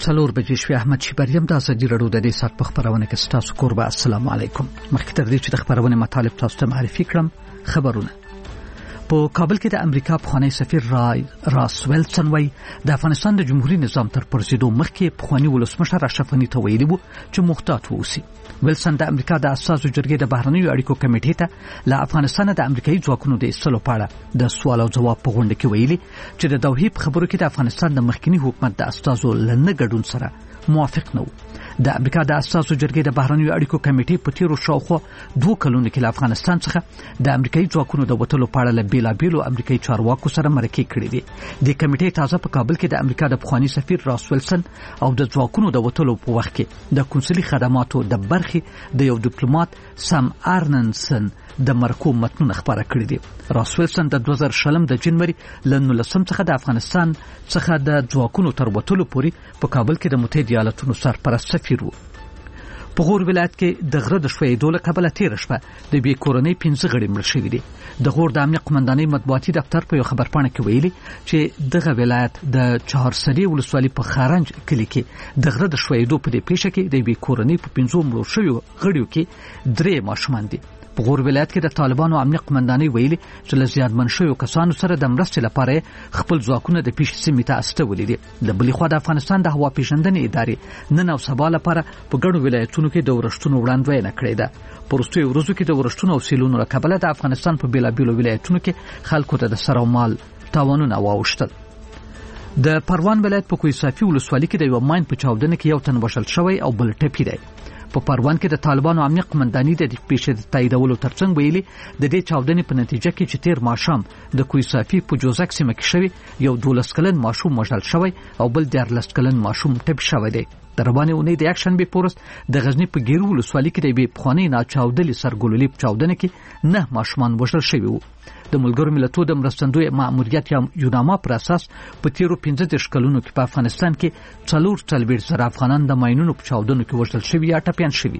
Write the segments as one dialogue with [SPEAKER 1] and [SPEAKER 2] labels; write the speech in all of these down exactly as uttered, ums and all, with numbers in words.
[SPEAKER 1] څلور بجې شوې. احمد شیبریم د ازادي راډیو د دې ساعت په خبرونه کې ستاسو کوربه. السلام علیکم. مخکې تر دې چې د خبرونه مطالب تاسو ته معرفي کړم، خبرونه. په کابل کې د امریکا پخوانی سفیر رای راس ویلسن وایي د افغانستان د جمهوریت نظام تر پرځېدو مخکې پخوانی ولسمشر اشرف غني ته ویلي وو چې محتاط واوسي. ویلسن د امریکا د اساسو جرګې د بهرنیو اړیکو کمیټې ته له افغانستان د امریکایي ځواکونو د ایستلو په اړه د سوال او جواب په غونډه کې ویلي چې د دوحې په خبرو کې د افغانستان د مخکنی حکومت د اساسو لنه ګډون سره موافق نه وو. د امریکا د اساسو جرګې د بهرنیو اړیکو کمیټې په تیرو شاوخوا دوه کلونو کې له افغانستان څخه د امریکایي ځواکونو د وټلو په اړه له بیلابیلو امریکایي چارواکو سره مرکې کړې دي. د کمیټې تازه په کابل کې د امریکا د پخوانی سفیر راس ویلسن او د ځواکونو د وټلو په وخت کې د کنسولي خدماتو د برخې د یو ډیپلوماټ سام ارننسن د مرکو متنونه خبره کړې دي. راس ویلسن د دوه زره شلم د جنوري له نولسم څخه د افغانستان څخه د ځواکونو تر وټلو پورې په کابل کې د متحده ایالاتونو سرپرست سفیر وو. په غور ولایت کې د غره د شویدو له کبله تیر شپه د بې کورنۍ پنځه غړي مړه شوي دي. د غور د امنیه قومندانۍ مطبوعاتي دفتر په یو خبرپاڼه کې ویلي چې دغه ولایت د چهارسدې ولسوالۍ په خارنج کلي کې د غره د شویدو په دې پیښه کې د بې کورنۍ په پنځو مړو شویو غړیو کې درې ماشومان دي. په غور ولایت کې د طالبانو امنیه قومندانۍ ویلي چې له زیانمن شویو کسانو سره د مرستې لپاره خپل ځواکونه د پیښې سیمې ته استولي دي. د بلې خوا د افغانستان د هوا پیژندنې ادارې نن او سبا لپاره په ګڼو ولایتونو کې د ورښتونو وړاندوینه کړې ده. په وروستیو ورځو کې د ورښتونو او سیلونو له کبله د افغانستان په بیلابیلو ولایتونو کې خلکو ته د سر او مال تاوانونه واوښتل. د پروان ولایت په کوه صافي ولسوالۍ کې د یو ماین په چاودنه کې یو تن وژل شوی او بل ټپي دی. په پروان کې د طالبانو امنیه قومندانۍ د پیښې د تاییدولو ترڅنګ ویلي د دې چاودنې په نتیجه کې چې تیر ماښام د کوه صافي په جوزک سیمه کې شوی یو دولس کلن ماشوم وژل شوی او بل دیارلس کلن ماشوم ټپي شوی دی. د روانې اونۍ د یک شنبې په ورځ د غزني په ګیرو ولسوالۍ کې د یوې پخوانۍ ناچاودلې سرګلولې په چاودنه کې نه ماشومان وژل شوي وو. د ملګرو ملتونو د مرستندوی ماموریت یا یوناما پر اساس په تیرو پنځه دېرش کلونو کې په افغانستان کې څلور څلوېښت زره افغانان د ماینونو په چاودنو کې وژل شوي یا ټپیان شوي.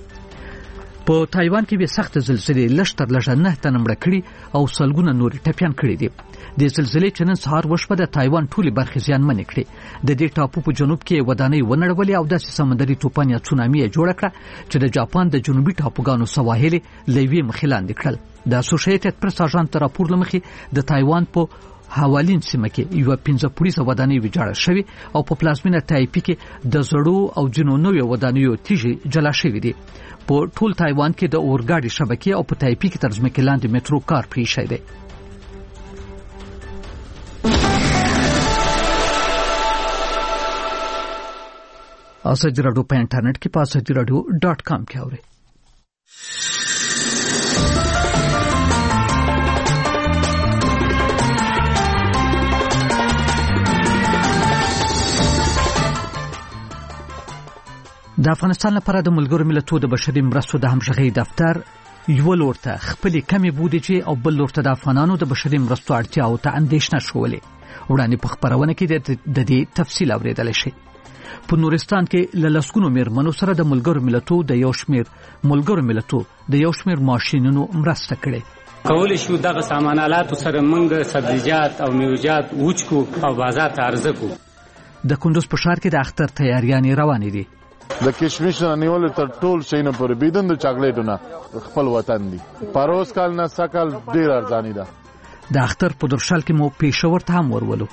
[SPEAKER 1] په تایوان کې به سخت زلزلې لږ تر لږه نه تنه مړه کړي او سلګونه نور ټپیان کړي دي. د زلزلې چې نن سهار وشوه د تایوان ټولې برخې زیانمنې کړې. د دې ټاپو په جنوب کې ودانۍ ونړولې او داسې سمندري طوفان یا تسونامي یې جوړه کړه چې د جاپان د جنوبي ټاپوګانو سواحل له یوې مخې لاندې کړل. د اسوسییټډ پریس اژانس تر راپور له مخې د تایوان په هاوالین سیمه کې یو پنځه پولیسه ودانۍ ویجاړه شوې او په پلازمینه تایپی کې د زړو او جنو نوې ودانیو تیږې جلا شوې دي. په ټول تایوان کې د اورګاډي شبکې او په تایپی کې تر ځمکې لاندې میټرو کار پرې شوی دی. ازادي راډیو په انټرنیټ کې په ازادي راډیو ډاټ کام کې اورئ. د افغانستان لپاره د ملګرو ملتونو د بشري مرستو د همغږۍ دفتر یو لور ته خپل کمی بودیجه او بل لور ته د افغانانو د بشري مرستو اړتیاو ته اندېښنه شولې. وړاندې په خبرونه کې د دې تفصیل اوریدل شي. په نورستان کې له لسګونو میرمنو سره د ملګرو ملتونو د یو شمیر ملګرو ملتونو د یو شمیر ماشینونو مرسته کړې.
[SPEAKER 2] کولای شو دغه سامانالاتو سره موږ سبزیجات او میوجات وچکو او بازار ته عرضه کو.
[SPEAKER 1] د کندوز په ښار کې د اختر تیاریانې روانې دي.
[SPEAKER 3] د کشمش نه نیول تر ټول شینه پر بيدند چاکلیټونه خپل وطن دي. پروس کال نه سکل ډیر ارزانی ده.
[SPEAKER 1] د اختر په درشل کې مو پېښور ته هم ورولو.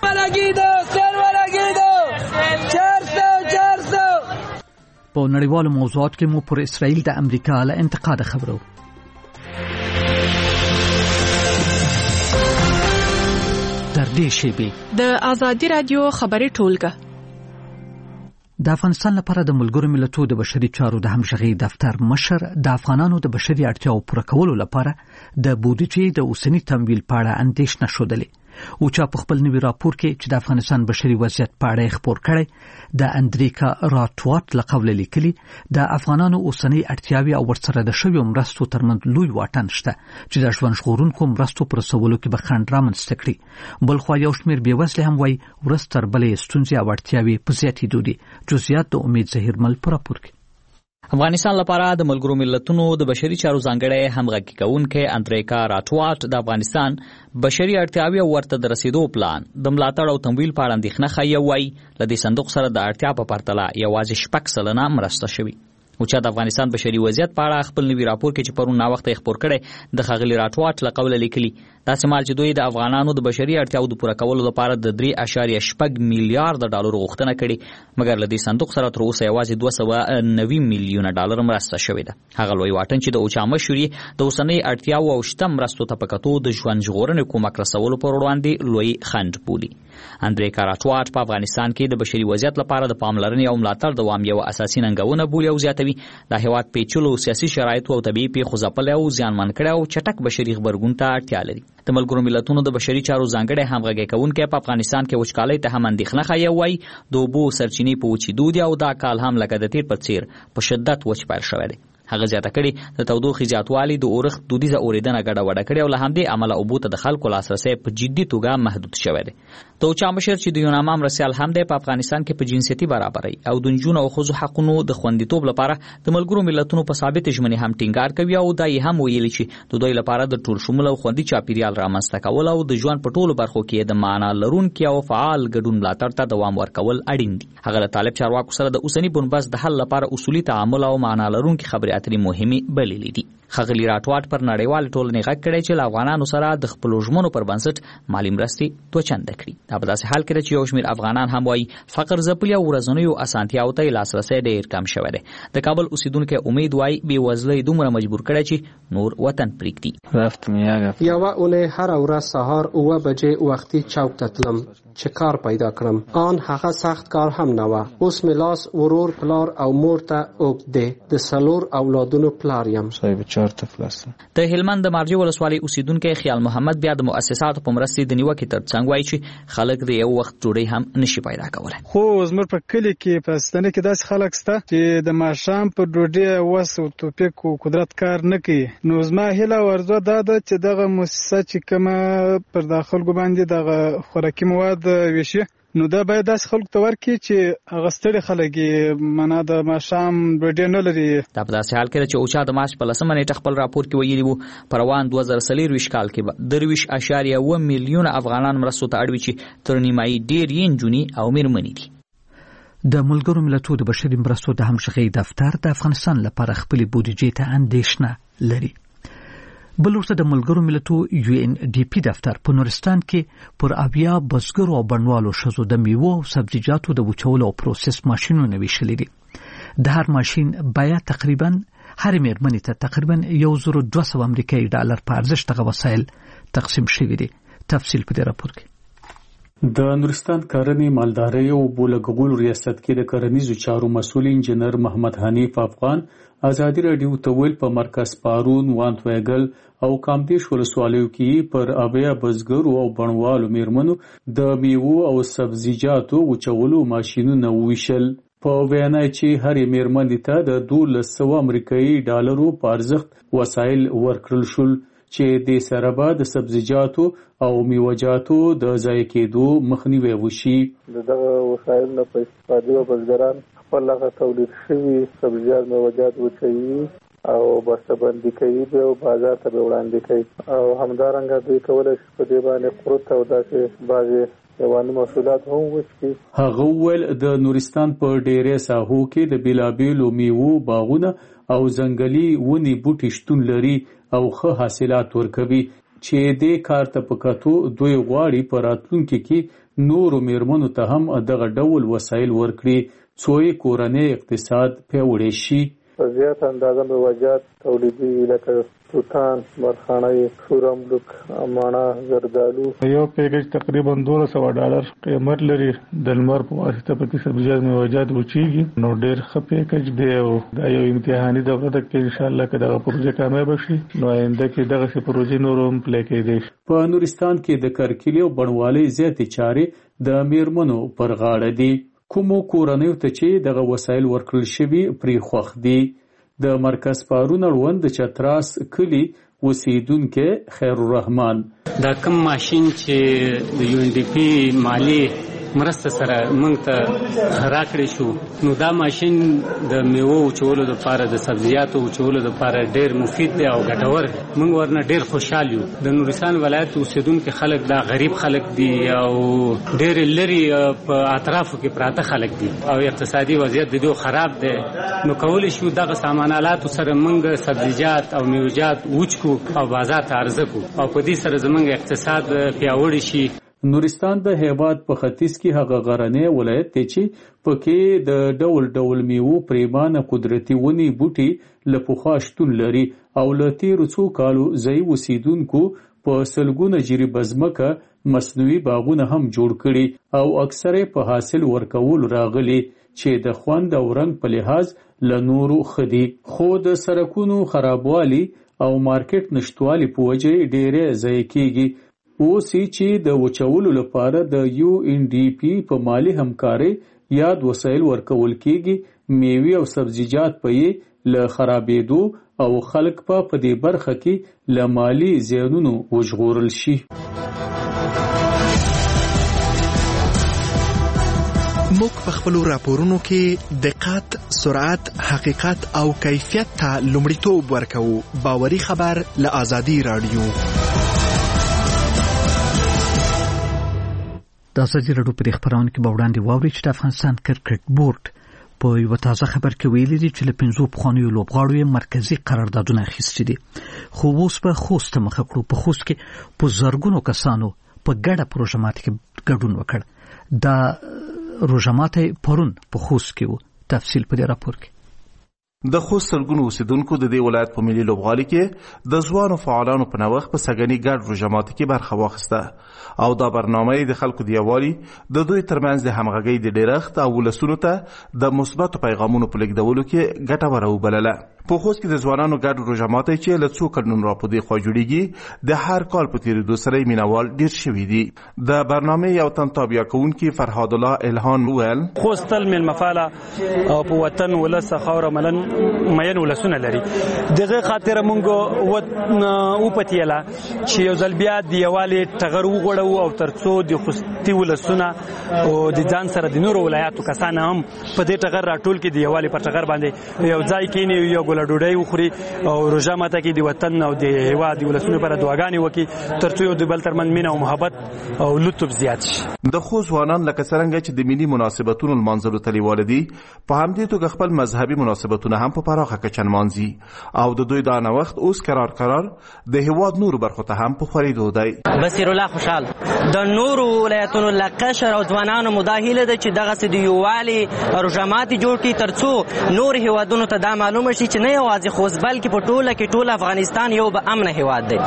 [SPEAKER 1] په نړیوالو موضوعات کې مو پر اسرائیل د امریکا له انتقاد خبرو. تر دې شیبې
[SPEAKER 4] د ازادي رادیو خبري ټولګه.
[SPEAKER 1] د افغانستان لپاره د ملګرو ملتونو د بشري چارو د همغږۍ دفتر مشر د افغانانو د بشري اړتیاو پوره کولو لپاره د بودیجې د اوسنی تمویل په اړه اندېښنه شودلې. او چې په خپل نوي راپور کې چې د افغانستان بشري وضعیت په اړه خبر کړي د اندریکا راتوات لقب لیکلي د افغانانو اوسنی اړتیاوې او ورسره د شویو مرستو ترمنځ لوی واټن شته چې د ژوند ژغورونکو مرستو پر رسولو کې به خنډ رامنځته کړي. بل خو یو شمېر بېوزله هم وایي ورځ تر بلې ستونزې او اړتیاوې په زیاتېدو دي. جزئیات د امید ظهیرمل په راپور کې.
[SPEAKER 5] افغانستان لپاره د ملګرو ملتونو د بشري چارو ځانګړی همغږي کوونکی اندریکا راټواټ د افغانستان بشري اړتیاوې او ورته د رسیدو پلان د ملاتړ او تمویل په اړه اندېښنه ښیي. وایي له دې صندوق سره د اړتیا په پرتله یوازې شپږ سلنه مرسته شوې. اوچا د افغانستان بشري وضعیت په اړه خپل نوي راپور کې چې پرون ناوخته خپور کړی د ښاغلي راټواټ له قوله لیکلي داسې مال چې دوی د افغانانو د بشري اړتیاو د پوره کولو لپاره د درې اعشاریه شپږ میلیارډ ډالر غوښتنه کړې، مګر له دې صندوق سره تر اوسه یوازې دوه سوه نوي میلیونه ډالر مرسته شوې ده. هغه لوی واټن چې د اوچا مشر یې د اوسنۍ اړتیاو او شته مرستو ته په کتو د ژوند ژغورنې کومک رسولو پر وړاندې لوی خنډ بولي. اندریکا راټواټ په افغانستان کې د بشري وضعیت لپاره د پاملرنې او ملاتړ دوام یو اساسي ننګونه بولي او زیاتوي د هېواد پیچلو سیاسي شرایطو او طبیعي پیښو ځپلی او زیانمن کړی او چټک بشري غبرګون ته اړتیا لري. د ملګرو ملتونو د بشري چارو ځانګړی همغږي کوونکی په افغانستان کې وچکالۍ ته هم اندېښنه ښیي. وایي د اوبو سرچینې په وچېدو دي او دا کال هم لکه د تېر په څېر په شدت وچ پیل شوی دی. هغه زیاته کړي د تودوخې زیاتوالی د اورښت دودیزه اورېدنه ګډوډه کړې او له همدې امله اوبو ته د خلکو لاسرسی په جدي توګه محدود شوی دی. د اوچا مشر چې د یوناما مرستیال هم دی په افغانستان کې په جنسیتي برابرۍ او د نجونو او ښځو حقونو د خوندیتوب لپاره د ملګرو ملتونو په ثابت ژمنې هم ټینګار کوي او دا یې هم ویلي چې د دوی لپاره د ټول شموله او خوندي چاپیریال رامنځته کول او د ژوند په ټولو برخو کې د معنا لرونکي او فعال ګډون ملاتړ ته دوام ورکول اړین دي. هغه د طالب چارواکو سره د اوسني بنبست د حل لپاره اصولي تعامل او معنا لرونکي خبرې اترې مهمې بللي دي. ښاغلي راټواټ پر نړیوال ټولنې غږ کړی چې له افغانانو سره د خپلو ژمنو پر بنسټ مالي مرستې دوه چنده کړي. دا په داسې حال کې ده چې یو شمېر افغانان هم وایي فقر ځپلي او ورځنیو اسانتیاوو ته یې لاسرسی ډېر کم شوی دی. د کابل اوسیدونکی امید وایي بېوزلۍ دومره مجبور کړی چې نور وطن پرېږدي.
[SPEAKER 6] یوه اونۍ هره ورځ سهار اوه بجې وختي چوک ته تلم چې کار پیدا کړم. آن هغه سخت کار هم نه وه. اوس مې لاس ورور پلار او مور ته اوږد دی. د څلور اولادونو پلار یم.
[SPEAKER 5] د هلمند د مارجې ولسوالۍ اوسیدونکی خیال محمد بیا د مؤسساتو په مرستې د نیوکې تر څنګ وایي چې خلک د یو وخت ډوډۍ هم نشي پیدا کولی.
[SPEAKER 7] خو زموږ په کلي کې په ستنه کې داسې خلک شته چې د ماښام په ډوډۍ وس او توفیق او قدرت کار نه کوي. نو زما هیله او ارزو دا ده چې دغه مؤسسه چې کومه پر د خلکو باندې دغه خوراکي مواد ویشي نو دا باید داسې خلکو ته ورکړي چې هغه ستړي خلک یې معنا د ماښام ډوډۍ نه لري.
[SPEAKER 5] دا په داسې حال کې ده چې اوچا د مارچ په لسمه نیټه خپل راپور کې ویلي وو په روان دوه زره څلېرویشت کال کې به درویشت اعشاریه اوه میلیونه افغانان مرستو ته اړ وي چې تر نیمایي ډېر یې نجونې او مېرمنې دي.
[SPEAKER 1] د ملګرو ملتونو د بشري مرستو د همغږۍ دفتر د افغانستان لپاره خپلې بودیجې ته اندېښنه لري. بل ورته د ملګرو ملتونو یو ان ډي پی دفتر په نورستان کې پر اویا بزګرو او بڼوالو ښځو د میوو او سبزیجاتو د وچولو او پروسس ماشینونه ویشلي دي. د هر ماشین باید تقریبا هر مېرمنې ته تقریبا یو زر دوه سوه امریکایي ډالر په ارزښت دغه وسایل تقسیم شوي دي. تفصیل په دې راپور کې.
[SPEAKER 8] د نورستان کرنې مالدارۍ او بولګغول ریاست کې د کرنیزو چارو مسؤل انجنیر محمد حنیف افغان ازادي راډیو ته ویل په مرکز پارون وانت ویګل او کامدیش ولسوالیو کې پر اویا بزګرو او بڼوالو میرمنو د میوو او سبزیجاتو وچولو ماشینونه ویشل. په وینا چې هر میرمنې ته د دولس سوه امریکایي ډالرو په ارزښت وسایل ورکړل شول چې د سره به د سبزیجاتو او میوجاتو د ضایع کېدو مخنیوی وشي.
[SPEAKER 9] دغه وسایل نه په استفادې بزګران خپل هغه تولید شوي سبزیجات میوجات وچوي او بسته‌بندي کوي او بازار ته وړاندې کوي او همدارنګه دوی کولی شي په دې باندې قروت او داسې بعضې حیواني محصولات هم وچکي.
[SPEAKER 8] هغه وویل د نورستان په ډېرې ساحو کې د بېلابېلو میوو باغونه او ځنګلي ونې بوټي شتون لري او ښه حاصلات ورکوي چې دې کار ته په کتو دوی غواړي په راتلونکي کې نورو میرمنو ته هم دغه ډول وسایل ورکړي څو یې کورنۍ اقتصاد پیاوړی شي.
[SPEAKER 9] په زیاته اندازه میوجات تولیدوي لکه توتان، مرخاڼۍ، سورملوک، مڼه، زردالو.
[SPEAKER 7] یو پیکج تقریبا دوه سوه ډالر قیمت لري. د لمر په واسطه پکې سبزیجات میوجات وچیږي نو ډېر ښه پیکج دی او دا یو امتحاني دوره ده چې انشاءالله که دغه پروژه کامیابه شي نو آینده کې دغسې پروژې نور هم پلی کېدی شي.
[SPEAKER 8] په نورستان کې د کرکیلې او بڼوالۍ زیاتې چارې د میرمنو پر غاړه دي. کومو کورنیو ته چې دغه وسایل ورکړل شوي پرې خوښ دي. د مرکز پارون اړوند د چتراس کلي اوسیدونکی خیر الرحمن
[SPEAKER 2] دا کوم ماشین چې د یو ان ډي پی مالی مرسته سره موږ ته راکړی شو. نو دا ماشین د میوو وچولو لپاره د سبزیاتو وچولو لپاره ډیر مفید دی او ګټور. موږ ورنه ډیر خوشحال یو. د نورستان ولایت اوسیدونکو خلک دا غریب خلک دي او ډیر لري په اطرافو کې پراته خلک دي او اقتصادي وضعیت د دوی خراب دی. نو کول شو دغه سامانالات سره موږ سبزیجات او میوجات وچکو او بازار ته عرضه کو او په دې سره زموږ اقتصاد پیاوړی شي.
[SPEAKER 8] نورستان د هیواد په ختیځ کې هغه غرنی ولایت دی چې پکې د ډول ډول میوو پریمانه قدرتي ونی بوټي له پخوا شتون لري او له تیرو څو کالو ځای اوسیدونکو په سلګونه جریبه ځمکه مصنوعي باغونه هم جوړ کړي او اکثره په حاصل ورکول راغلي چې د خوند او رنګ په لحاظ له نورو خدي. خو د سرکونو خرابوالي او مارکیټ نشټوالي په وجه ډېره ضایع کیږي. اوس چې د وچولو لپاره د یو ان ډي پی په مالی همکاري یاد وسایل ورکول کیږي، میوې او سبزیجات په یې له خرابېدو او خلک په په دې برخه کې له مالی زیانونو وژغورل شي.
[SPEAKER 10] موږ په خپلو راپورونو کې دقت، سرعت، حقیقت او کیفیت ته لومړیتوب ورکوو. باوري خبر له آزادي رادیو.
[SPEAKER 1] د آزادي راډیو په خبرونه کې به وړاندې واوري چې د افغانستان کرکټ بورډ په یو تازه خبر کې ویلي دي چې له پنځو پخوانیو لوبغاړو یې مرکزي قراردادونه اخیستي دي. خو اوس په خوست مخه کړو. په خوست کې په زرګونو کسانو په ګډه پروژه ماته کې ګډون وکړ. دا روژه ماته پرون په خوست کې وو. تفصیل په دې راپور کې.
[SPEAKER 11] د خوست سلګونو اوسیدونکو د دې ولایت په ملي لوبغالي کې د ځوانو فعالانو په نوښت په سګنی ګډ روژه ماته کې برخه واخیسته او دا برنامه د خلکو د یووالي د دوی ترمنځ د همغږۍ د ډیرښت او ولسونو ته د مثبتو پیغامونو په لیږدولو کې ګټوره وبلله. په خوست کې د ځوانانو ګډ روژه ماته چې له څو کلونو راپدې خوا جوړیږي د هر کال په تیریدو سره مینوال ډیر شوي دي. د برنامه یو تن تابع کوونکي فرهاد الله الهان وویل
[SPEAKER 12] خوست تل میلمه او په وطن ولس خاوره ملن مین ولسونه لري. دغه خاطر مونږ و پتیلا چې یو ځل بیا د یووالي ټغر وغوړو او ترڅو د خوستي ولسونه او د ځان سره د نورو ولایاتو کسان هم په دې ټغر راټول کې د یووالي په ټغر باندې یو ځای کې نه یو ګل ډوډۍ وخوري او روژه ماته کې د وطن او د هیواد د ولسونو لپاره دعاګانې وکړي ترڅو یو د بل ترمنځ مینه او محبت او لطف زیات شي.
[SPEAKER 11] د خوست ځوانان لکه څرنګه چې د ملي مناسبتونو لمانځلو ته لیواله دي په همدې توګه خپل مذهبي مناسبتونه هم په پراخه کچه نمانځي او د دوی دا نوښت اوس قرار قرار د هیواد نورو برخو ته هم په خورېدو دی.
[SPEAKER 13] بصیر الله خوشحال د نورو ولایتونو لکشر او ځوانانو مداهله ده چې دغه د یووالي روژه ماتې جوړ کړي ترڅو نور هیوادونو ته دا معلومه شي چې نه یوازې خوست بلکې په ټوله کې ټول افغانستان یو به امن هیواد دی.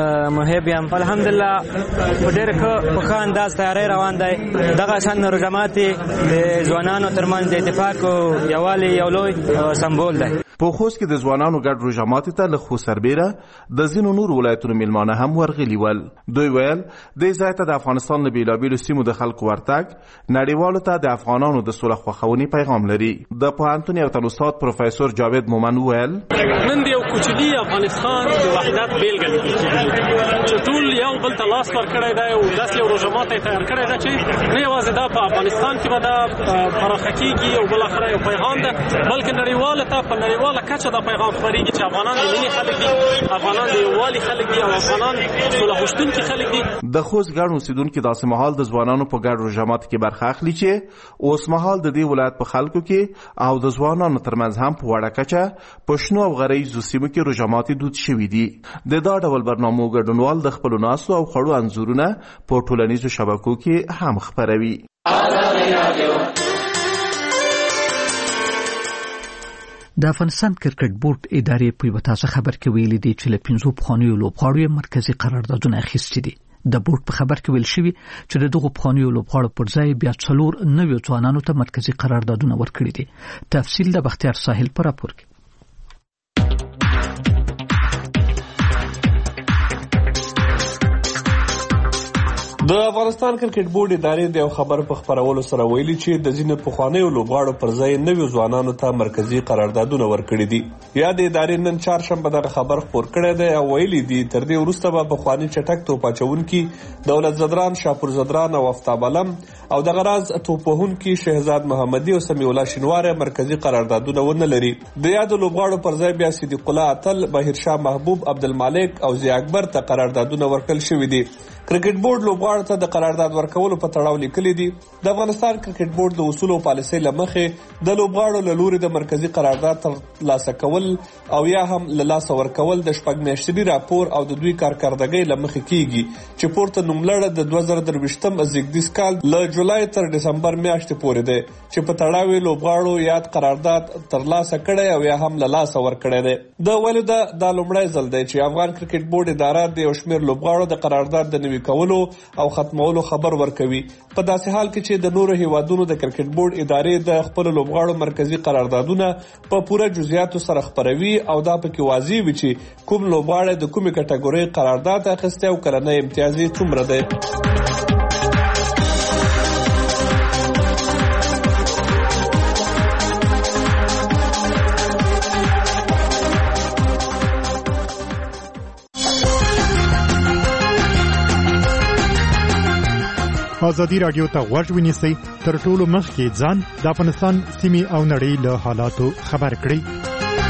[SPEAKER 12] محب یم الحمدلله په ډېر ښه په ښه انداز تیاری روان دی. دغه شان روژه ماتې د ځوانانو ترمنځ د اتفاق او یووالي یو لوی سمبول دی.
[SPEAKER 11] په خوست کې د ځوانانو ګډ روژه ماتې ته له خوست سربیره د ځینو نورو ولایتونو میلمانه هم ورغلي ول. دوی ویل دې ځای ته د افغانستان له بېلابېلو سیمو د خلکو ورتګ نړیوالو ته د افغانانو د صلح خوښونې پیغام لري. د پوهنتون یو تن استاد پروفیسور جاوید مومن وویل
[SPEAKER 14] نن د یو کوچني افغانستان د وحدت بېلګه لیدل چې ټول یو بل ته لاس ورکړی دی او داسې یو روژه ماتی تیار کړی ده چې نه یوازې دا په افغانستان کې به دا پراخه کېږي او بالاخره یو پیغام ده بلکې نړیواله ته په نړیواله کچه دا پیغام خپرېږي چې افغانان د مینې خلک دي، افغانان د یووالي خلک دي او افغانان صلح غوښتونکي خلک دي.
[SPEAKER 11] د خوست ګڼ اوسیدونکي داسې مهال د ځوانانو په ګډ روژه ماتي کې برخه اخلي چې اوس مهال د دې ولایت په خلکو کې او د ځوانانو ترمنځ هم په وړه کچه په شنو او غریزو سیمو کې روژه ماتي دود شوي دي. د دا ډول برنامو ګډونوال د خپلو ناستو او خوړو انځورونه په ټولنیزو شبکو کې هم خپروي.
[SPEAKER 1] د افغانستان کرکټ بورډ ادارې په یوه تازه خبر کې ویلي دي چې له پنځو پخوانیو لوبغاړو یې مرکزي قراردادونه اخیستي دي. د بورډ په خبر کې ویل شوي چې د دغو پخوانیو لوبغاړو پر ځای بیا څلور نویو ځوانانو ته مرکزي قراردادونه ورکړي دي. تفصیل د بختیار ساحل په راپور کې.
[SPEAKER 15] د افغانستان کرکټ بورډ ادارې د یو خبر په خبرولو سره ویلي چې د ځینو پخوانیو لوبغاړو پر ځای نویو ځوانانو ته مرکزی قراردادونه ورکړي دي. یا د ادارې نن چهارشنبه دغه خبر خپور کړی دی او ویلي دي تر دې وروسته به پخواني چټک توپ اچوونکي دولت زدران، شاپور زدران او افتاب علم او دغه راز توپ وهونکي شهزاد محمدي او سمیع الله شینواری مرکزی قراردادونه ونه لري. د یادو لوبغاړو پر ځای بیا صدیق الله اتل، بهیرشاه محبوب، عبدالمالک او ضیا اکبر ته قراردادونه ورکړل شوي دي. کرکټ بورډ لوبغاړو ته د قرارداد ورکولو په تړاو لیکلي دي. د افغانستان کرکټ بورډ د اصول او پالیسۍ له مخې د لوبغاړو له لوري د مرکزی قرارداد ترلاسه کول او یا هم له لاسه ورکول د شپږ میاشتني راپور او د دوی کارکردګۍ له مخې کیږي چې پورته نوملړه د دوه زره درویشتم زیږدیز کال له جولای تر ډسمبر میاشتې پورې دی چې په تړاو یې لوبغاړو یاد قرارداد ترلاسه کړی او یا هم له لاسه ورکړی دی. د ویلو ده دا لومړی ځل دی چې افغان کرکټ بورډ اداره د یو شمېر لوبغاړو د قرارداد د نوي کولو او ختمولو خبر ورکوي، په داسې حال کې چې د نورو هیوادونو د کرکټ بورډ ادارې د خپل لوبغاړو مرکزی قراردادونه په پوره جزئیاتو سره خبروي او دا پکې واضح وي چې کوم لوبغاړی د کومې کټګورۍ قرارداد اخیستی او کلنی امتیاز یې څومره دی.
[SPEAKER 16] ازادي راډیو ته غوږ ونیسئ، تر ټولو مخکې ځان د افغانستان سیمې او نړۍ له حالاتو خبر کړئ.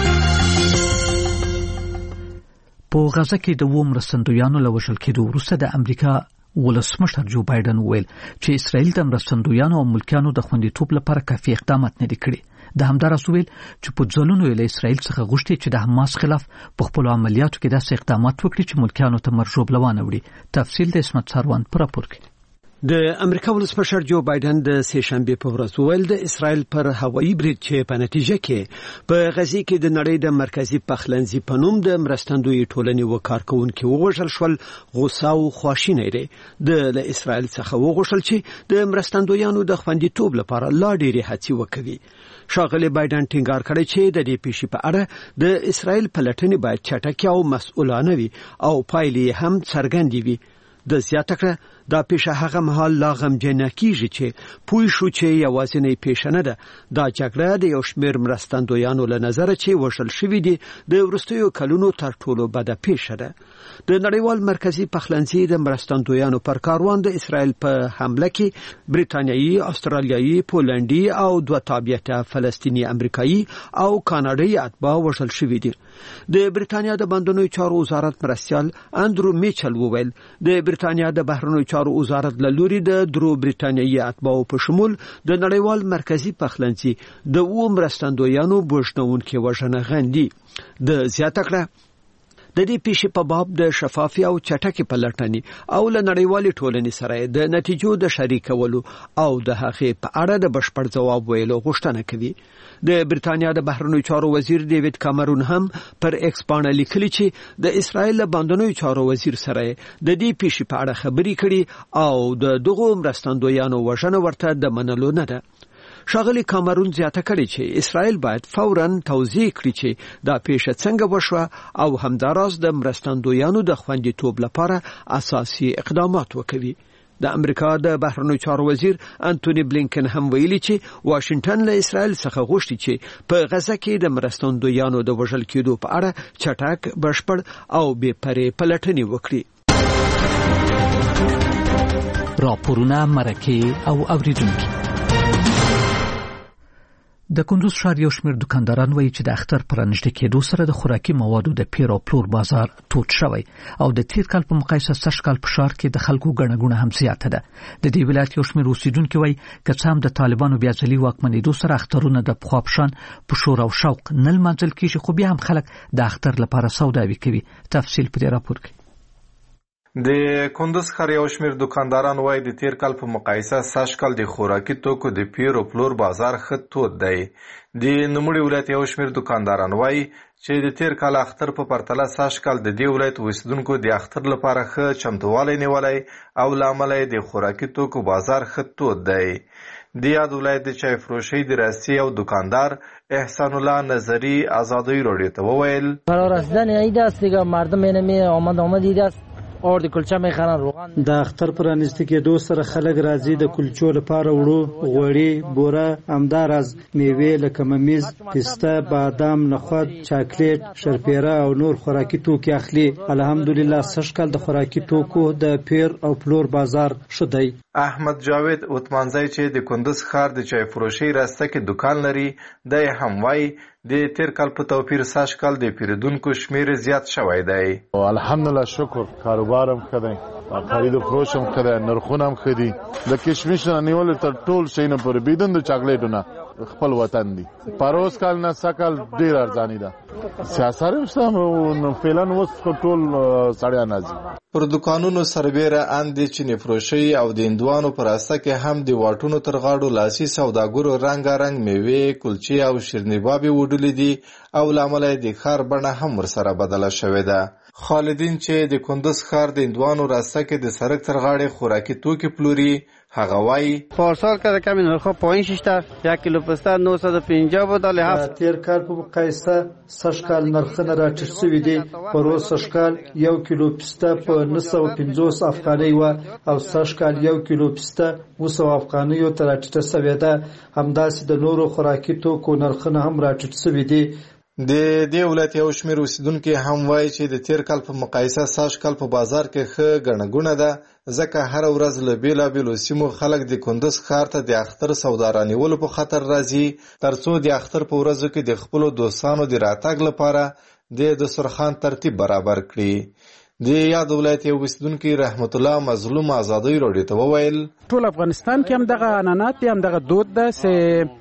[SPEAKER 1] په غزه کې د اووه مرستندویانو له وژل کېدو وروسته د امریکا ولسمشر جو بایدن ویل چې اسرائیل د مرستندویانو او ملکیانو د خوندیتوب لپاره کافي اقدامات نه دي کړي. د همداراز ویل چې په ځلونو یې له اسرائیل څخه غوښتي چې د حماس خلاف په خپلو عملیاتو کې داسې اقدامات وکړي چې ملکیانو ته مرژوبلوانه وړي. تفصیل د اسمت ساروان په راپور کې.
[SPEAKER 6] د امریکا ولسمشر جو بایدن د سه شنبه په ورځ ویل د اسرائیل پر هوایي برید چې په نتیجه کې په غزه کې د نړۍ د مرکزی پخلنځي په نوم د مرستندوی ټولنې وکارکونکو وژل شول غوسه او خواشینی لري. د له اسرائیل څخه وغوښتل چې د مرستندویانو د خوندیتوب لپاره لا ډېرې هڅې وکړي. شاغلی بایدن ټینګار کړی چې د دې پیښې په اړه د اسرائیل پلټنې باید چټکه او مسؤلانه وي او پایلې هم څرګندې وي. د زیاته کړه دا پیښه هغه مهال لا غمجنه کیږي چې پوه شو چې یوازینۍ پیښه نه ده. دا جګړه د یو شمېر مرستندویانو له نظره چې وژل شوي دي د وروستیو کلونو تر ټولو بده پیښه ده. د نړیوال مرکزی پخلنځي د مرستندویانو پر کاروان د اسرائیل په حمله کې بریتانیایی، استرالیایي، پولنډي او دوه تابعیته فلسطینی امریکایي او کاناډایي اتباع وژل شوي دي. د بریتانیا د بندونو چارو وزارت مرستیال اندرو میچل وویل د بریتانیا د بهرنیو چارو وزارت له لوري د درو بریتانیایی اتباعو په شمول د نړیوال مرکزی پخلنځي د اووه مرستندویانو بوژنونکي وژنه غندي. د زیاته کړه د دې پیښې په باب د شفافي او چټکې پلټنې او له نړیوالې ټولنې سره د نتیجو د شریکولو او د هغې په اړه د بشپړ ځواب ویلو غوښتنه کوي. د بریتانیا د بهرنیو چارو وزیر دیوید کامرون هم پر ایکس باندې لیکلي چې د اسرائیل بندونو چارو وزیر سره د دې پیښې په اړه خبرې کړي او د دغو مرستندویانو وژنه ورته د منلو نه ده. شاغلی کامرون زیاته کړي چې اسرائیل باید فوراً توضیح کړي چې دا پیښه څنګه وشوه او همداراز د مرستندویانو د خوندیتوب لپاره اساسي اقدامات وکړي. د امریکا د بهرنیو چارو وزیر انټونی بلینکن هم ویلي چې واشنگټن له اسرائیل څخه غوښتي چې په غزه کې د مرستندویانو د وژل کېدو په اړه چټک، بشپړ او بې پرې پلټنې وکړي.
[SPEAKER 1] راپورونه، مرکې او اوریدونکي. د کندوز ښار یو شمېر دکانداران وایي چې د اختر پر رانږدې کېدو سره د خوراکي موادو د پیر او پلور بازار تود شوی او د تیر کال په مقایسه سږ کال په ښار کې د خلکو ګڼه ګوڼه هم زیاته ده. د دې ولایت یو شمېر اوسیدونکي وایي که څه هم د طالبانو بیا ځلي واکمنېدو سره اخترونه د پخوا په شان په شور او شوق نه لمانځل کېږي، خو بیا هم خلک د اختر لپاره سوداوي کوي. تفصیل په دې راپور کې.
[SPEAKER 11] د کندوز ښار یو شمېر دکانداران وایي د تیر کال په مقایسه سږ کال د خوراکي توکو د پیر او پلور بازار ښه تود دی. د نوموړي ولایت یو شمېر دکانداران وایي چې د تیر کال اختر په پرتله سږ کال د دې ولایت اوسیدونکو د اختر لپاره ښه چمتووالی نیولی او له امله د خوراکي توکو بازار ښه تود دی. د یاد ولایت د چای فروشۍ د راستی او دکاندار احسان الله نظری آزادی رادیو ته وویل
[SPEAKER 17] فرا رسیدن عید است دیگه، مردم اینمی آمد آمد عید است، اور د کلچه میخرن روغن.
[SPEAKER 18] د اختر پرانیستی کېدو سره خلک راځي د کلچو لپاره وړو غوړي بوره همداراز میوې لکه ممیز، پسته، بادام، نخود، چاکلیټ، شرپیره او نور خوراکي توکي اخلي. الحمدلله سږ کال د خوراکي توکو د پیر او پلور بازار ښه دی.
[SPEAKER 11] احمد جاوید اتمانځی چې د کندز ښار د چای فروشۍ راسته کې دکان لري، دی هم وایي د تیر کال په توپیر سږ کال د پیرودونکو شمیر زیات شوی دی.
[SPEAKER 3] الحمدلله شکر، کاروبار هم ښه دی، خرید و فروش هم ښه دی، نرخونه هم ښه دي. د کشمش نه نیولې تر ټول شی نه پورې بېدن د چاکلیټو نه خپل وطن دی. پروس کال نه سږ کال ډېر ارزاني ده. سیاسار هم شته، فعلا اوس ټول سړیان راځي.
[SPEAKER 11] پر دکانونو سربیره اندې چینی فروشۍ او د هندوانو په راسته کې هم د واټونو تر غاړو لاسي سوداګرو رنګارنګ میوې، کلچې او شیرنیبابې وډلې دي او له امله د ښار بڼه هم ورسره بدله شوې ده. خالدین چې د کندز ښار د هندوانو راسته کې د سړک تر غاړې خوراکي توکي پلوري، هغه وایي
[SPEAKER 19] پارسال که کم نرخ پایین شیشته، یک کیلو پسته نهصد و پنجاه بود.
[SPEAKER 18] د تیر کال په مقایسه سږ کال نرخونه راټیټ شوي دي. پروس سږ کال یو کیلو پسته په نه سوه پنځوس افغانۍ وه او سږ کال یو کیلو پسته اوه سوه افغانیو ته راټیټه شوې ده. همداسې د نورو خوراکي توکو نرخونه هم راټیټ شوي دي.
[SPEAKER 11] د دې ولایت یو شمېر اوسیدونکي هم وایي چې د تیر کال په مقایسه سږ کال په بازار کې ښه ګڼه ګوڼه ده، ځکه هره ورځ له بېلابېلو سیمو خلک د کندز ښار ته د اختر سودا رانیولو په خاطر راځي، ترڅو د اختر په ورځو کې د خپلو دوستانو د راتګ لپاره د دسترخوان ترتیب برابر کړي. د یاد ولایت یو اوسیدونکي رحمت الله مظلوم ازادۍ راډیو ته وویل
[SPEAKER 20] ټول افغانستان کې هم دغه عنعنات دي، هم دغه دود ده چې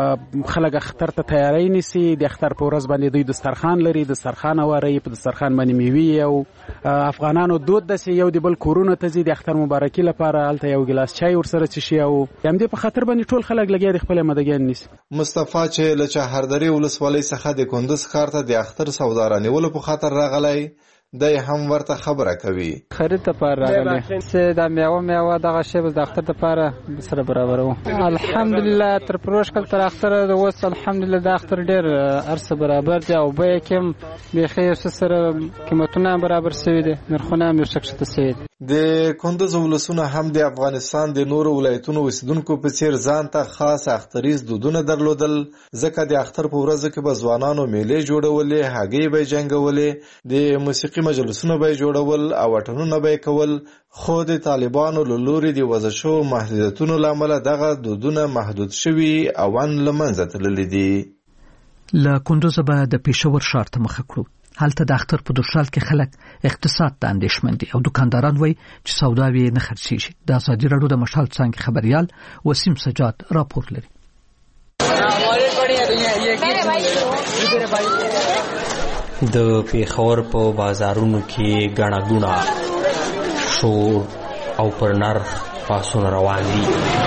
[SPEAKER 20] خلک اختر ته تیاری نیسي. د اختر په ورځ باندې دوی دسترخوان لري، دسترخوان هواري، په دسترخوان باندې میوې او افغانانو دود ده چې یو د بل کورونو ته ځي د اختر مبارکي لپاره، هلته یو ګیلاس چای ورسره څښي او همدې په خاطر باندې ټول خلک لګیا دي خپل مدګیان نیسي.
[SPEAKER 11] مصطفی چې له چهاردرې ولسوالۍ څخه د کندز ښار ته د اختر سودا رانیولو په خاطر راغلی، دی هم ورته خبره کوي.
[SPEAKER 19] خرید ته پر راغلی چې د میوه میوه دغه شی د اختر لپاره سره برابرو. الحمدلله تر پروش کال تر اختر د اوس الحمدلله د اختر ډیر ارسه برابر دی او به کوم بخیر سره قیمتونه برابر شوی دي، نرخونه هم شکشته شوی دي.
[SPEAKER 11] د کندز ولسونه هم د افغانستان د نورو ولایتونو اوسیدونکو په څیر ځان ته خاص اختریز دودونه درلودل، ځکه د اختر په ورځو کې به ځوانانو میلې جوړولې، هګۍ به جنګولې، د موسیقي مجلسونه به جوړول او وطنونه به کول. خو د طالبانو له لوري د وضع شوو محدودیتونو له امله دغه دودونه محدود شوي او ان له منځه تللي دي.
[SPEAKER 1] له کندوزه به د پېښور ښار ته مخه کړو. هلته د اختر په دوشال کې خلک اقتصاد ته اندېښمن دي او دکانداران وایي چې سوداوې نه خرڅېږي. د ازادي راډیو د مشال څانګې خبریال وسیم سجاد راپور لري.
[SPEAKER 21] د پېښور په بازارونو کې ګڼه ګوڼه، شور او پر نرخ پاسونه روان دي.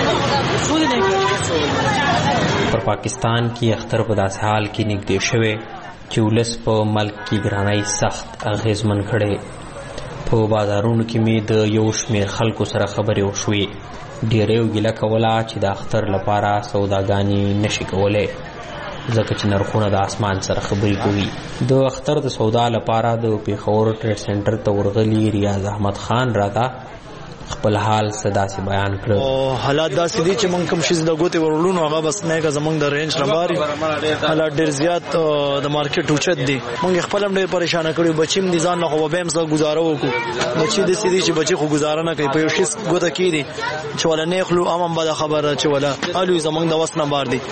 [SPEAKER 21] پر پاکستان کې اختر په داسې حال کې نږدې شوی چې ولس په ملک کې ګرانۍ سخت اغېزمن کړی. په بازارونو کې مې د یو شمېر خلکو سره خبرې وشوې. ډېری یې ګیله کوله چې د اختر لپاره سوداګانې نشي کولی، ځکه چې نرخونه د اسمان سره خبرې کوي. د اختر د سودا لپاره د پېښور ټریډ سنټر ته ورغلي ریاض احمد خان راته خپل حال صداسې بیان کړ.
[SPEAKER 22] او حالات داسې دي چې مونږ کوم شي د ګوتې ورولونو هغه بس نه که زمونږ د رینج نه باري. حالات ډېر زیات د مارکیټ اوچت دي. مونږ خپل هم ډېر پریشانه کړي. بچي هم دي ځان نه خو به هم څه ګزاره وکړو. بچي داسې دي چې بچي خو ګزاره نه کوي، په یو شي ګوته کېږي چې ولا نه خلو عام بده خبره چې ولا الوی زمونږ د وس نه بار دي.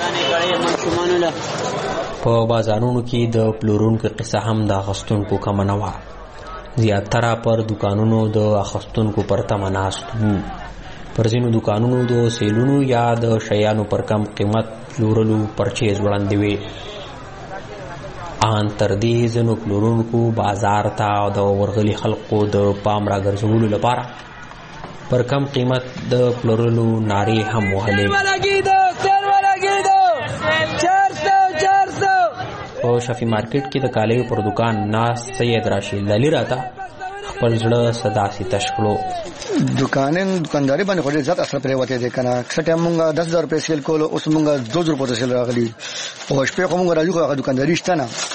[SPEAKER 21] په بازارونو کې د پلورونکو قصه هم د اخیستونکو کمه نه وه. زیاتره پر دکانونو د اخیستونکو پر تمه ناست وو. پر ځینو دکانونو د سیلونو یا د شیانو پر کم قیمت پلورلو پرچیز وړاندې وې. ان تر دې ځینو پلورونکو بازار ته د ورغلي خلکو د پام راګرځولو لپاره پر کم قیمت د پلورلو نارې هم وهلې. په شفی مارکیټ کې د کالیو پر دکان ناس سید راشد علي راته خپل زړه صداسې تش کړو.
[SPEAKER 23] دکانین دکانداري باندې خو ډېر زیات اثر پرېوتی دی که نه. ښه ټایم مونږ دس زره روپۍ سیل کولو، اوس مونږ دوه زره روپو ته سیل راغلي او شپې خو مونږ راځو خو هغه دکانداري شته نه.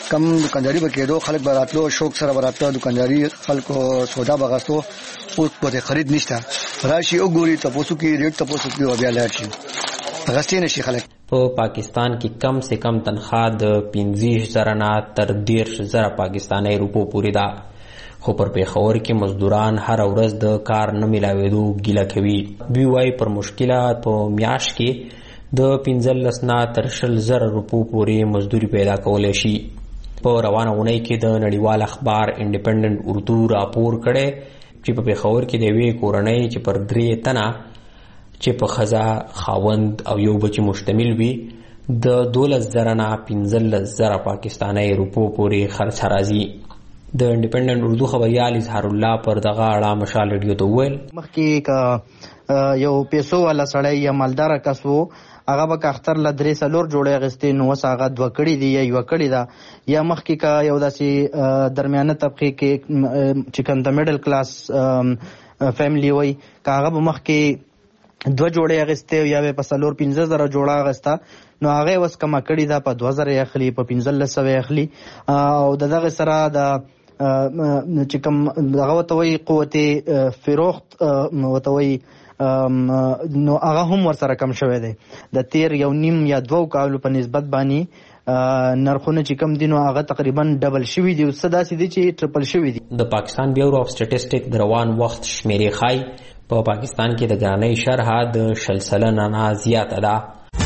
[SPEAKER 23] کم دکانداري به کېدو خلک به راتلو شوق سره به راتلو دکانداري خلکو سودا به غستو اوس به خرید نشته راشي وګوري تاسو کې ریټ تاسو کې بیا لاړ شي غستې نشي خلک.
[SPEAKER 21] په پاکستان کې کم سے کم تنخواه د پنځه زره نه تر دېرش زره پاکستاني روپو پورې ده، خو پر پیښور کې مزدوران هر ورځ د کار نه میلاوېدو ګیله کوي. دوی وایي پر مشکله په میاشت کې د پنځلس نه تر شل زره روپو پورې مزدوري پیدا کولی شي. په روانه اونۍ کې د نړیوال اخبار انډیپنډنټ اردو راپور کړی چې په پیښور کې د یوې کورنۍ چې پر درې تنه چې په ښځه خاوند او یو بچی مشتمل وي د دولس زره نه پنځلس زره پاکستاني روپو پورې خرڅ راځي. د انډیپنډنټ اردو خبریال اظهار الله پر دغه اړه مشال ریډیو ته وویل
[SPEAKER 4] مخکې که یو پیسو والا سړی یا مالداره کس و هغه به که اختر له درې څلور جوړې اخیستې نو اوس هغه دوه کړي دي یا یوه کړې ده، یا مخکې که یو داسې درمیانه طبقې کې چې کوم د میډل کلاس فیملی وي که هغه به مخکې دوه جوړې اخیستې یا به په څلور پنځه زره جوړه اخیسته نو هغه اوس کمه کړې ده په دوه زره اخلي په پنځلس سوه اخلي. او د دغه سره د چې کوم دغه ورته وایي قوت فروخت ورته وایي نو هغه هم ورسره کم شوی دی. د تیر یو نیم یا دوو کالو په نسبت باندې نرخونه چې کم دي نو هغه تقریبا ډبل شوي دي، اوس داسې دي چې ټرپل شوي دي.
[SPEAKER 21] د پاکستان بیورو اف سټیټسټیک د روان وخت شمیرې ښایي په پاکستان کې د ګرانۍ شرحه د شل سلنه نه زیاته ده.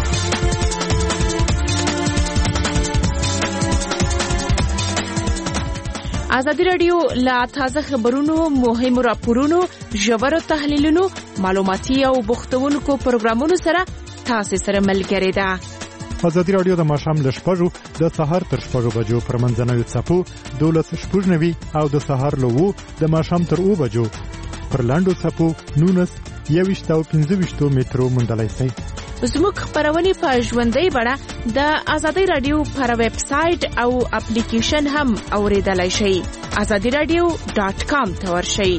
[SPEAKER 5] ازادي راډیو لا تازه خبرونو، مهمو راپورونو، ژورو تحلیلونو، معلوماتي او بوختونکو پروګرامونو سره تاسو سره ملګری ده.
[SPEAKER 16] ازادي راډیو د ماښام له شپږو د سهار تر شپږو بجو پر منځنوي څپو دولس شپږ نوي او د سهار له اوو د ماښام تر اوو بجو پر لاندو څپو نونس یویشت او پنځه ویشتو مترو موندلی شئ.
[SPEAKER 5] زموږ خپرونې په ژوندۍ بڼه د ازادي راډیو پر ویب سایټ او اپلیکیشن هم اوریدلای شئ. ازادي راډیو ډاټ کام ته ورشئ.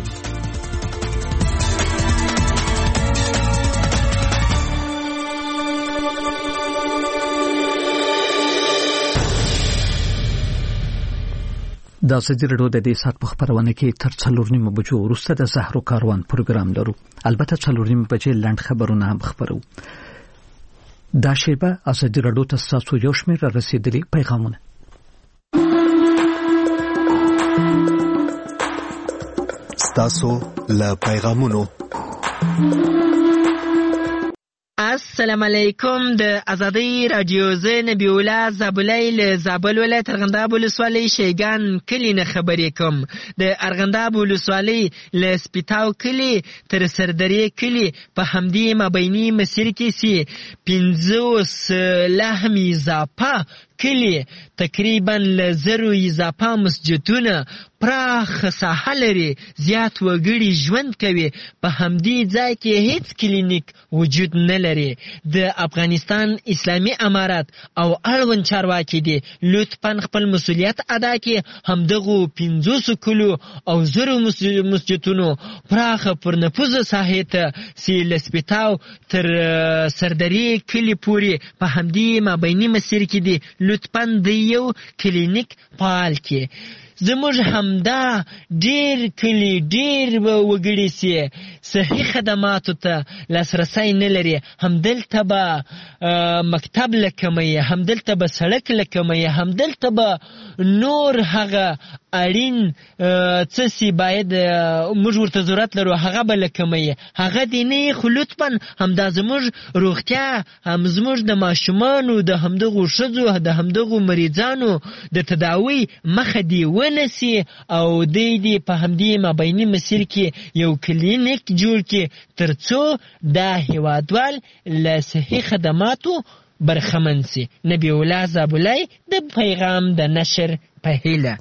[SPEAKER 1] د ازادي راډیو د دې سات په خبرونه کې تر څلور نیمه بجو وروسته د زهرو کاروان پروګرام لرو. البته څلور نیمه بجې لنډ خبرونه هم خبرو. دا شیبه ازادي راډیو ته ستاسو یو شمېر رسیدلي پیغامونه.
[SPEAKER 10] ستاسو له پیغامونو.
[SPEAKER 17] السلام علیکم. د ازادي راډیو زه نبی الله زابلای له زابل ولایت ارغنداب ولسوالۍ شیګان کلی نه خبرې کوم. د ارغنداب ولسوالۍ له سپیتاو کلی تر سردرې کلی په همدې مابیني مسیر کې سي پنځوس لهم اضافه کلی تقریبا له زرو اضافه مسجدونه پراخ ساحه لري، زیات وګړي ژوند کوي. په همدې ځای کې هیڅ کلینیک وجود نه لري. د افغانستان اسلامي امارات او اړوند چارواکي دي لطفا خپل مسؤلیت ادا کړي، همدغو پنځوسو کلو او زرو مسجدونو پراخه پرنفوذه ساحې ته چې له سپیتاو تر سردرې کلي پورې په همدې مابیني مسیر کې دي لطفا د یو کلینیک فعال کړي. زموږ همدا ډیر کلی ډیر وګړي سي صحي خدماتو ته لاسرسی نه لري. همدلته به مکتب لکمي، همدلته به سړک لکمي، همدلته به نور هغه اړین څه سي باید موږ ورته ضرورت لرو هغه به لکمي. هغه دی نه خو لطفا همدا زموږ روغتیا، هم زموږ د ماشومانو د همدغو ښځو د همدغو مریضانو د تداوی مخه دی ونسي او دی دی په همدې مابیني مسیر کې یو کلینیک جوړ کړي تر څو دا هیوادوال له صحي خدماتو برخمن سي. نبی الله زابلای د پیغام د نشر په هیله.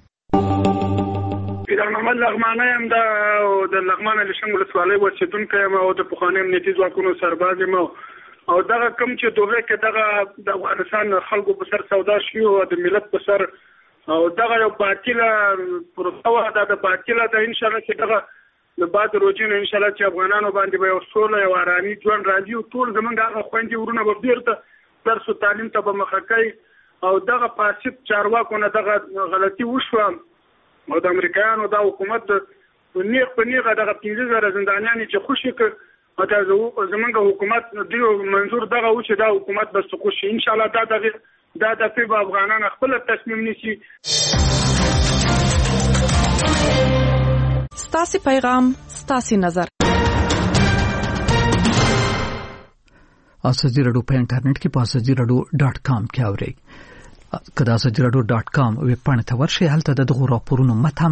[SPEAKER 24] پیران محمد لغمانی هم د لغمان لشن ولسوالۍ اوسېدونکی یم او د پخواني امنیتي ځواکونو سرباز یم او دغه کوم چې دوبه کې دغه د افغانستان خلکو په سر سودا شوي او د ملت په سر او دغه یو باطله پروسه وه، دا د باطله ده. انشاءالله چې دغه د بعد روجي نه انشاءالله چې افغانانو باندې به یو سوله یو ارامي ژوند راځي او ټول زمونږ هغه خویندې ورونه به بېرته درس و تعلیم ته به مخه کوي او دغه فاسد چارواکو نه دغه غلطي وشوه او د امریکایانو دا حکومت نیغ په نیغه دغه پنځه زره زندانیان چې خوشي کړ او دا زمونږ حکومت دیو منظور دغه و چې دا حکومت به سقوط شي ان شاء الله دا دغه دا د په افغانانو خپل تصمیم نیسي.
[SPEAKER 5] ستاسو پیغام ستاسو نظر.
[SPEAKER 1] اساسی رادیو په انټرنیټ کې په اساسی رادیو ډاټ کام کې اورئ. کدا اساسی رادیو ډاټ کام ویب پاڼه ته ورشئ، هلته د دغو راپورونو متن